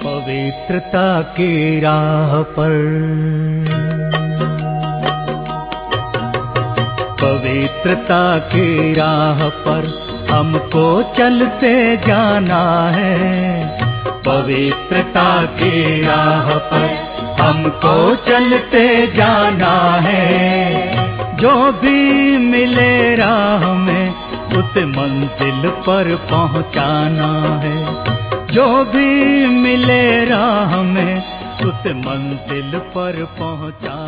पवित्रता की राह पर, पवित्रता की राह पर हमको चलते जाना है। पवित्रता की राह पर हमको चलते जाना है। जो भी मिले राह में उसे मंजिल पर पहुंचाना है। जो भी मिले राह में उसे मंजिल पर पहुंचाना